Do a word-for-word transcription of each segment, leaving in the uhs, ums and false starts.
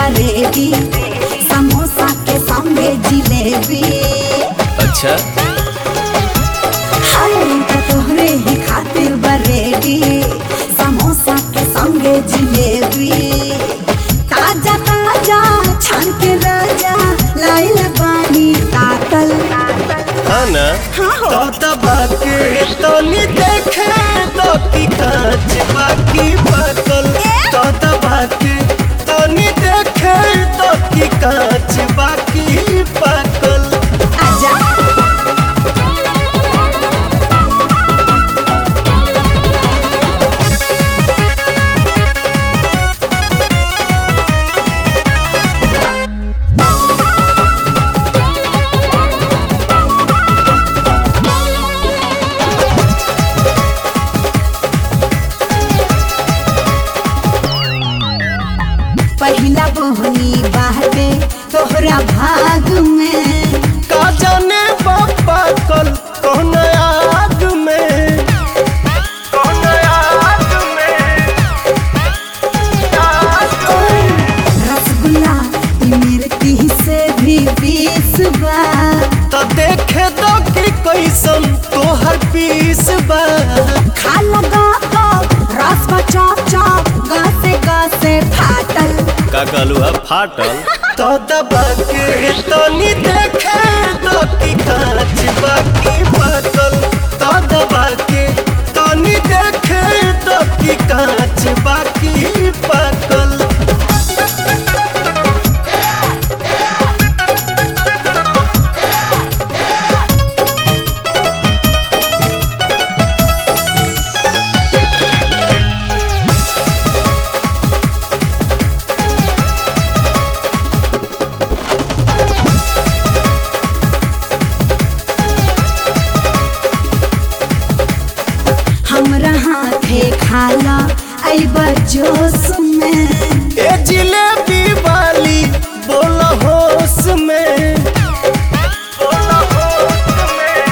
बरेडी, समोसा के संगे जिलेबी। अच्छा हाय त तोहरे ही खातिर बरेडी, समोसा के संगे जिलेबी। ताजा ताजा छान के राजा लाइल बानी ताकल। हाँ ना हाँ हो। तो दबा के तनी देखे तो की कांच बाकी पाकल। तो दबा के तनी देखे तो की कांच बाकी पाकल। आजा पहिला बोहनी बाटे तोहरा भाग में। का जाने पापा कल कौन आग में, कौन आग में, आग में। रसगुल्ला इमरती से भी बीस बा। तो देखे तो कि कैसन तोहर पीस बा। खा लगा तो रस का चौक चौक गासे गासे फाटल। का कहलू है फाटल। तो दबा के तनी देखे तो की कांच बाकी पाकल। तो दबा के तनी देखे तो की कांच बाकी पाकल। हमरा हाथे खाला अइबा जोश में। ए जिलेबी वाली बोल होश में, बोल होश में।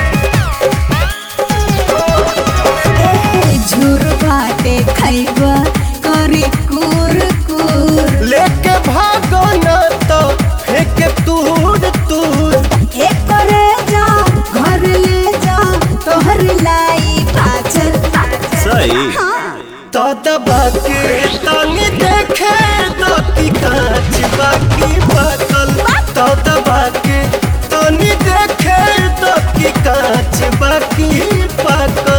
ए झूर बाटे खइबा करी कुर कुर। लेके भागो न तो फेंके तूड़ तूड़। एक करे जा घर ले जा तोहर लाई पाचल। सही। तो दबा के तनी देखे तो की कांच बाकी पाकल। तो दबा के तनी देखे तो की कांच बाकी पाकल।